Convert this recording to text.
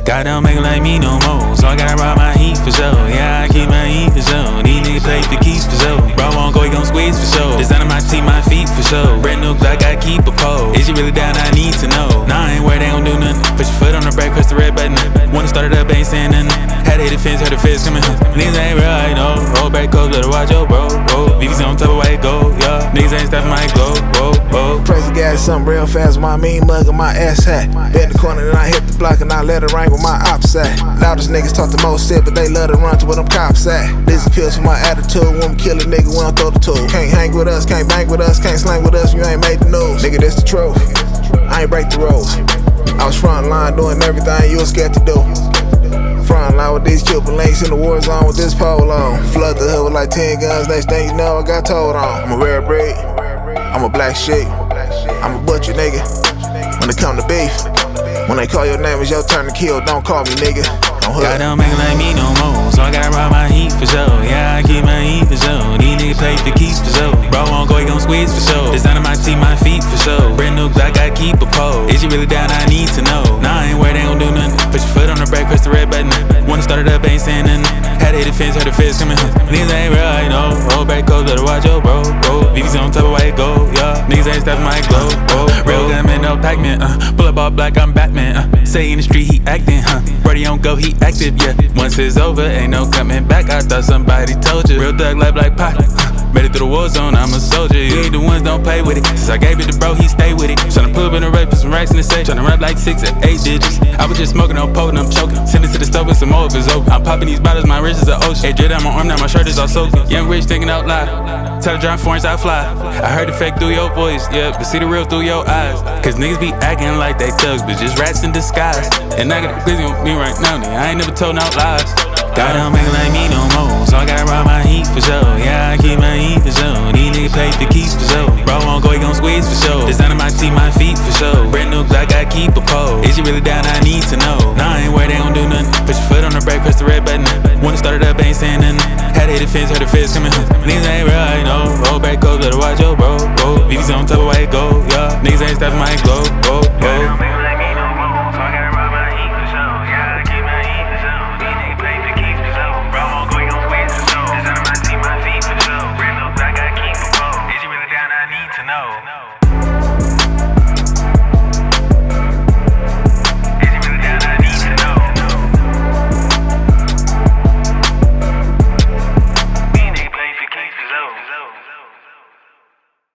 God don't make it like me no more, so I gotta rob my heat for sure. Yeah, I keep my heat for sure. These niggas play for keys for sure. Bro won't go, he gon' squeeze for sure. Design on my team, my feet for sure. Brand new Glock, I keep a pole. Is you really down? I need to know. Nah, I ain't worried, they gon' do nothing. Put your foot on the brake, press the red button. Wanna start it up, ain't saying nothing. Had to hit the fence, heard the feds coming. Niggas ain't real, I know. Roll back coast, better watch your bro. VVC on top of white gold, yeah. Niggas ain't stopping my go, whoa. Press the gas, something real fast with my mean mug and my ass hat. Bend the corner, then I hit the block and I let it ring with my ops at. Loudest niggas talk the most shit, but they love to run to where them cops at. These pills for my attitude, when we kill a nigga, we don't throw the tool. Can't hang with us, can't bang with us, can't slang with us, you ain't made the news. Nigga, this the truth, I ain't break the rules. I was front line doing everything you was scared to do. Front line with these Cuban links in the war zone with this pole on. Flood the hood with like 10 guns, next thing you know I got told on. I'm a rare breed, I'm a black sheep, I'm a butcher nigga. When it come to beef, when they call your name, it's your turn to kill, don't call me nigga. God don't make it like me no more, so I gotta rob my heat for sure. Yeah, I keep my heat for sure. These niggas play for keys for sure. Bro won't go, he gon' squeeze for sure. Design on my team, my feet for sure. Brand new Glock, I keep a pole. Is you really down? I need to know. Nah, I ain't worried, they gon' do nothing. Put your foot on the brake, press the red button. Wanna start it up, ain't saying nothing. Had to hit the fence, heard the feds coming. Niggas ain't real, I know. Roll back coast, better watch your bro. VVC on top of white gold, yeah. Niggas ain't stopping my glow. Real gunman, no Pac-Man, pull up all black, I'm Batman, Say in the street, he acting, Brody on go, he active, yeah. Once it's over, ain't no coming back. I thought somebody told you. Real thug life like Pac. Made it through the war zone, I'm a soldier. You ain't the ones, don't play with it. Since I gave it to bro, he stay with it. Tryna pull up in the rape, put some racks in the safe. Tryna rap like 6 or 8 digits. I was just smoking, no potent, I'm choking. Send it to the stove with some more if it's open. I'm popping these bottles, my wrist is an ocean. Hey, drip down my arm, now my shirt is all soaking. Young rich thinking out loud. Tell the John foreigns I fly. I heard the fake through your voice, yeah, but see the real through your eyes. Cause niggas be acting like they thugs, but just rats in disguise. And I got a glizzy on me right now, nigga. I ain't never told no lies. God don't make it like me no more, so I gotta rob my heat for sure. Yeah, I keep my heat for sure. These niggas play for keys for sure. Bro won't go, he gon' squeeze for sure. Design on my team, my feet for sure. Brand new Glock, I keep a pole. Is you really down? I need to know. Nah, I ain't worried, they gon' do nothing. Put your foot on the brake, press the red button. Wanna start it up, ain't saying nothing. Had to hit the fence, heard the feds coming. Niggas ain't real, I know. Roll back coast, better watch your bro. VVC on top of white gold, yeah. Niggas ain't stopping my glow,